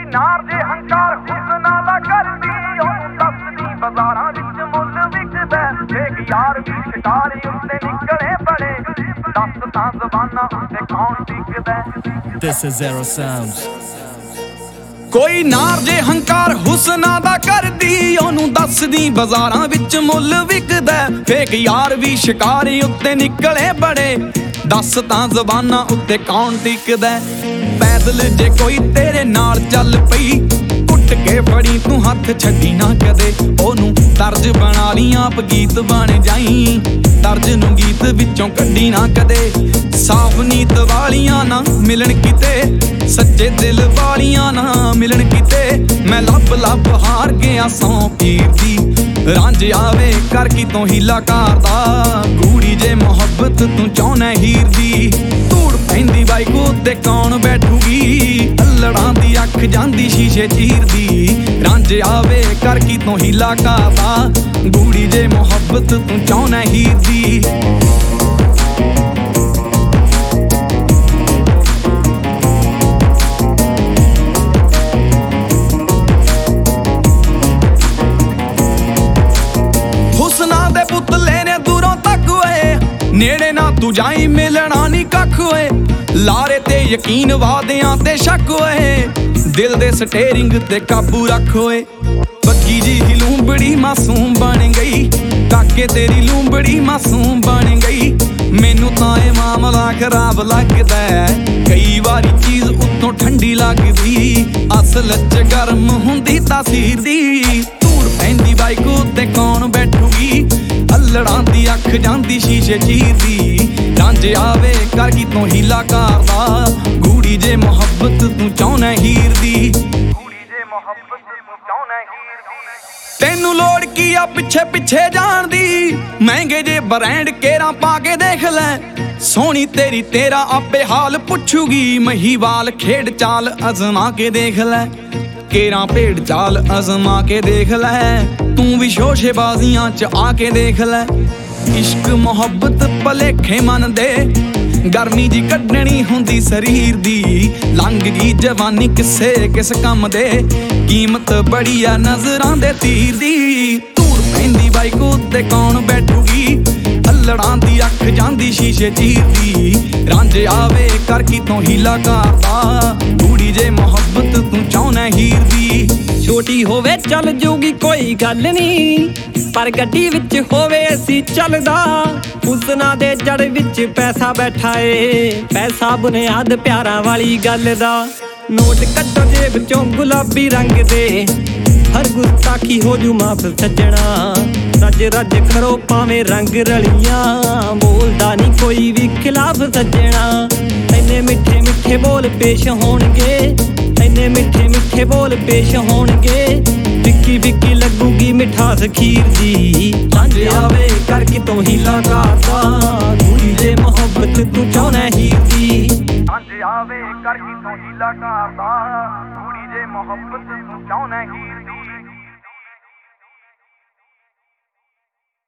ਨਾਰ ਜੇ ਹੰਕਾਰ ਹੁਸਨਾ ਦਾ ਕਰਦੀ ਉਹਨੂੰ ਦੱਸਦੀ ਬਾਜ਼ਾਰਾਂ ਵਿੱਚ ਮੁੱਲ ਵਿਕਦਾ ਵੇਖ ਯਾਰ ਵੀ ਸ਼ਿਕਾਰੇ ਉੱਤੇ ਨਿਕਲੇ ਬੜੇ ਦੱਸ ਤਾਂ ਜ਼ਬਾਨਾਂ ਉੱਤੇ ਕੌਣ ਟਿਕਦਾ This is Zero Sounds ਕੋਈ ਨਾਰ ਜੇ ਹੰਕਾਰ ਹੁਸਨਾ ਦਾ ਕਰਦੀ ਉਹਨੂੰ ਦੱਸਦੀ ਬਾਜ਼ਾਰਾਂ ਵਿੱਚ ਮੁੱਲ ਵਿਕਦਾ ਫੇਕ ਯਾਰ ਵੀ ਸ਼ਿਕਾਰੇ ਉੱਤੇ ਨਿਕਲੇ ਬੜੇ ਦੱਸ ਤਾਂ ਜ਼ਬਾਨਾਂ ਉੱਤੇ ਕੌਣ ਟਿਕਦਾ ਪੈਦਲ ਜੇ ਕੋਈ ਤੇਰੇ ਨਾਲ ਚੱਲ ਪਈ ਕੁੱਟ ਕੇ ਫੜੀ ਤੂੰ ਹੱਥ ਛੱਡੀ ਨਾ ਕਦੇ ਉਹਨੂੰ ਤਰਜ ਬਣਾ ਲਈ ਆਪ ਗੀਤ ਬਣ ਜਾਈ ਤਰਜ ਨੂੰ ਗੀਤ ਵਿੱਚੋਂ ਕੱਢੀ ਨਾ ਕਦੇ ਸਾਫ ਨੀਤ ਵਾਲੀਆਂ ਨਾ ਮਿਲਣ ਕਿਤੇ ਸੱਚੇ ਦਿਲ ਵਾਲੀਆਂ ਨਾ ਮਿਲਣ ਕਿਤੇ ਮੈਂ ਲੱਭ ਲੱਭ ਹਾਰ ਗਿਆ ਸੌ ਪੀਰ ਦੀ ਰਾਂਝ ਆਵੇ ਕਰ ਕੀ ਤੋਂ ਹੀਲਾ ਕਰਦਾ ਗੂੜੀ ਜੇ ਮੁਹੱਬਤ ਤੂੰ ਚਾਹੁੰਨਾ ਹੀਰ ਦੀ ਧੂੜ ਪੈਂਦੀ ਬਾਈਕ ਉੱਤੇ ਕੌਣ ਬੈਠੂਗੀ ਅੱਲੜਾਂ ਦੀ ਅੱਖ ਜਾਂਦੀ ਸ਼ੀਸ਼ੇ ਚੀਰਦੀ ਰਾਂਝ ਆਵੇ ਕਰ ਕੀ ਤੋਂ ਹੀਲਾ ਕਰਦਾ ਗੂੜੀ ਜੇ ਮੁਹੱਬਤ ਤੂੰ ਚਾਹੁੰਨਾ ਹੀਰ ਦੀ ਨੇੜੇ ਨਾ ਤੂੰ ਜਾਈ ਮਿਲਣਾ ਨੀ ਕੱਖ ਓਏ ਲਾਰੇ ਤੇ ਯਕੀਨ ਵਾਦਿਆਂ ਤੇ ਸ਼ੱਕ ਓਏ ਦਿਲ ਦੇ ਸਟੇਰਿੰਗ ਤੇ ਕਾਬੂ ਰੱਖ ਓਏ ਬੱਗੀ ਜੀ ਲੂੰਬੜੀ ਮਾਸੂਮ ਬਣ ਗਈ ਕਾਕੇ ਤੇਰੀ ਲੂੰਬੜੀ ਮਾਸੂਮ ਬਣ ਗਈ ਮੈਨੂੰ ਤਾਂ ਇਹ ਮਾਮਲਾ ਖਰਾਬ ਲੱਗਦਾ ਕਈ ਵਾਰੀ ਚੀਜ਼ ਉੱਤੋਂ ਠੰਡੀ ਲੱਗਦੀ ਅਸਲ 'ਚ ਗਰਮ ਹੁੰਦੀ ਤਾਸੀਰ ਦੀ ਧੂੜ ਪੈਂਦੀ ਬਾਈਕ ਉੱਤੇ ਕੌਣ ਬੈਠੂਗੀ ਅੱਲੜਾਂ ਦੀ ਅੱਖ ਜਾਂਦੀ ਸ਼ੀਸ਼ੇ ਚੀਰਦੀ ਰਾਂਝ ਆਵੇ ਕਰ ਕੀ ਤੋਂ ਹੀਲਾ ਕਰਦਾ ਗੂੜੀ ਜੇ ਮੁਹੱਬਤ ਤੂੰ ਚਾਹੁੰਨਾ ਹੀਰ ਦੀ ਗੂੜੀ ਜੇ ਮੁਹੱਬਤ ਤੂੰ ਚਾਹੁੰਨਾ ਹੀਰ ਦੀ ਤੈਨੂੰ ਲੋੜ ਕੀ ਆ ਪਿੱਛੇ ਪਿੱਛੇ ਜਾਣ ਦੀ ਮਹਿੰਗੇ ਜੇ ਬ੍ਰਾਂਡ ਕੇਰਾਂ ਪਾ ਕੇ ਦੇਖ ਲੈ ਸੋਹਣੀ ਤੇਰੀ ਤੇਰਾ ਆਪੇ ਹਾਲ ਪੁੱਛੂਗੀ ਮਹੀਵਾਲ ਖੇਡ ਚਾਲ ਅਜ਼ਮਾ ਕੇ ਦੇਖ ਲੈ ਕੇਰਾਂ ਭੇਡ ਚਾਲ ਅਜ਼ਮਾ ਕੇ ਦੇਖ ਲੈ ਤੂੰ ਵੀ ਸ਼ੋਸ਼ੇਬਾਜ਼ੀਆਂ 'ਚ ਆ ਕੇ ਦੇਖ ਲੈ ਇਸ਼ਕ ਮੁਹੱਬਤ ਭਲੇਖੇ ਮਨ ਦੇ ਗਰਮੀ ਜੀ ਕੱਢਣੀ ਹੁੰਦੀ ਸਰੀਰ ਦੀ ਲੰਘ ਗਈ ਜਵਾਨੀ ਕਿਸੇ ਕਿਸ ਕੰਮ ਦੇ ਕੀਮਤ ਬੜੀ ਆ ਨਜ਼ਰਾਂ ਦੇ ਤੀਰ ਦੀ ਧੂੜ ਪੈਂਦੀ ਬਾਈਕ ਉੱਤੇ ਕੌਣ ਬੈਠੂਗੀ ਅੱਲੜਾਂ ਦੀ ਅੱਖ ਜਾਂਦੀ ਸ਼ੀਸ਼ੇ ਚੀਰਦੀ ਰਾਂਝ ਆਵੇ ਕਰ ਕੀ ਤੋਂ ਹੀਲਾ ਕਰਦਾ ਗੂੜੀ ਜੇ ਮੁਹੱਬਤ ਤੂੰ ਚਾਹੁੰਨਾ ਹੀਰ ਦੀ ਛੋਟੀ ਹੋਵੇ ਚੱਲ ਜੂਗੀ ਕੋਈ ਗੱਲ ਨੀ ਪਰ ਗੱਡੀ ਵਿੱਚ ਹੋਵੇ ਅਸੀਂ ਚੱਲਦਾ ਹੁਸਨਾ ਦੇ ਜੜ ਵਿੱਚ ਪੈਸਾ ਬੈਠਾ ਏ ਪੈਸਾ ਬੁਨਿਆਦ ਪਿਆਰਾਂ ਵਾਲੀ ਗੱਲ ਦਾ ਨੋਟ ਕੱਢੋ ਜੇਬ ਚੋਂ ਗੁਲਾਬੀ ਰੰਗ ਦੇ ਹਰ ਗੁਸਤਾਖੀ ਹੋ ਜੂ ਮਾਫ ਸੱਜਣਾ ਰੱਜ ਰੱਜ ਕਰੋ ਭਾਵੇਂ ਰੰਗ ਰਲੀਆਂ ਬੋਲਦਾ ਨਹੀਂ ਕੋਈ ਵੀ ਖਿਲਾਫ ਸੱਜਣਾ ਇੰਨੇ ਮਿੱਠੇ ਮਿੱਠੇ ਬੋਲ ਪੇਸ਼ ਹੋਣਗੇ ਇੰਨੇ ਮਿੱਠੇ ਮਿੱਠੇ ਬੋਲ ਪੇਸ਼ ਹੋਣਗੇ ਫਿੱਕੀ ਫਿੱਕੀ ਲੱਗੂਗੀ ਮਿਠਾਸ ਖੀਰ ਦੀ ਰਾਂਝ ਆਵੇ ਕਰ ਕੀ ਤੋਂ ਹੀਲਾ ਕਰਦਾ ਗੂੜੀ ਜੇ ਮੁਹੱਬਤ ਤੂੰ ਚਾਹੁੰਨਾ ਹੀਰ ਦੀ ਰਾਂਝ ਆਵੇ ਕਰ ਕੀ ਤੋਂ ਹੀਲਾ ਕਰਦਾ ਗੂੜੀ ਜੇ ਮੁਹੱਬਤ ਤੂੰ ਚਾਹੁੰਨਾ ਹੀਰ